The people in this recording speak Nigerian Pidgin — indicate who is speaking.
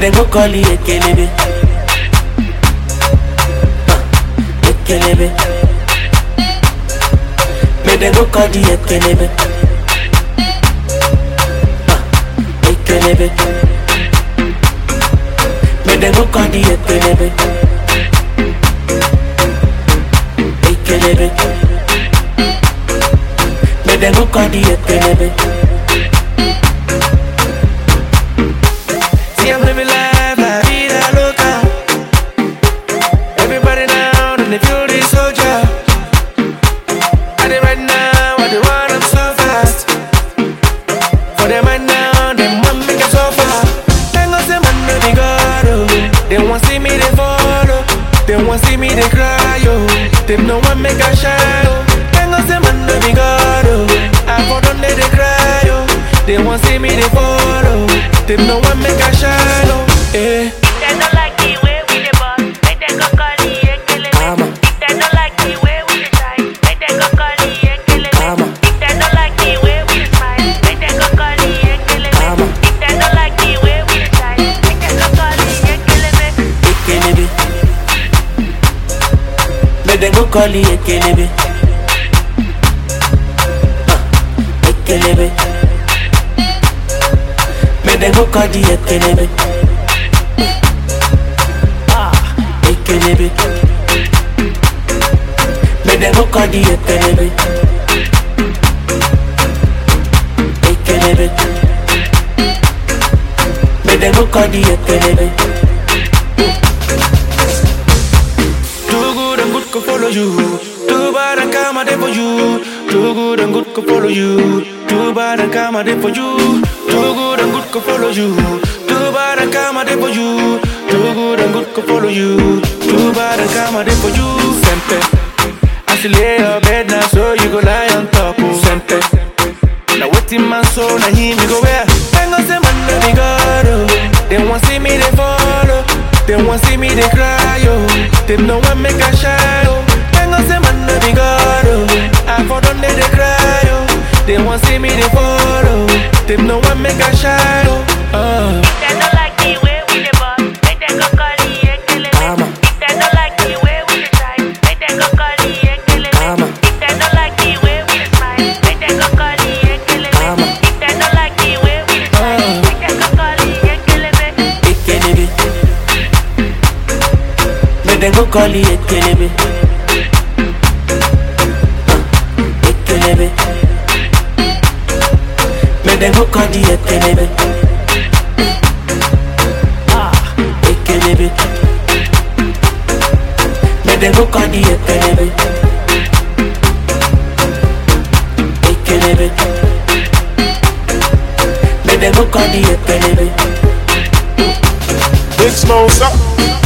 Speaker 1: dem go call you Ekelebe. Ekelebe. Me dem go call you Ekelebe. Ekelebe. Me dem go call you Ekelebe. Ekelebe. Me dem go call you Ekelebe. See, I'm living life, la vida loca. Everybody now, and they feel this soldier. I did right now, I did want them so fast. For them right now, them want me get so far. They gon' say man, no be God, oh. They want see me, they follow. They want see me, they cry, oh. They no one make a shine, oh. They gon' say man, no be God, oh. I for them, they cry, oh. They want see me, they follow. They no one make a shine, oh. Eh.
Speaker 2: They don't like the way we dey boss. Make them go call the Ekelebe. They don't like the way we dey shine. Make them go call the Ekelebe. They don't like the way we dey smile. Make them go call the Ekelebe. They don't like the way we dey shine. Make them go call the Ekelebe.
Speaker 1: Ekelebe. Make them go call you Ekelebe. Ekelebe. Make them go call you Ekelebe. Ekelebe. Make them go call you Ekelebe. Ekelebe. Make them go call you Ekelebe. Too good and good could follow you. Too bad and come a day for you. Too good and good could follow you. Too bad and come a day for you. Too good and good could follow you. Too bad and come a day for you. Too good and good could follow you. Too bad and come a day for you. Sempe. As you lay your bed now, so you go lie on top. Oh. Sempe. Now waiting man so now him me go where? They gon' say man no be God, oh. They want see me they follow. They want see me they cry, oh. They no one make a shine, oh. They gon' say man no be God, oh. I for them they cry, oh. They want see me they follow. They no one make a shine, oh.
Speaker 2: They don't like the way we dey boss. Make them go call the Ekelebe. They don't like the way we dey shine. Make them go call the Ekelebe. They don't like the way we dey smile. Make them go call the Ekelebe. They don't like the way we dey shine. Make them go call the Ekelebe.
Speaker 1: Ekelebe. Make them go call you Ekelebe. Ekelebe. Make them go call you Ekelebe. Ekelebe. Make them go call you Ekelebe. Ekelebe. Make them go call you Ekelebe.
Speaker 3: Big Smoke up.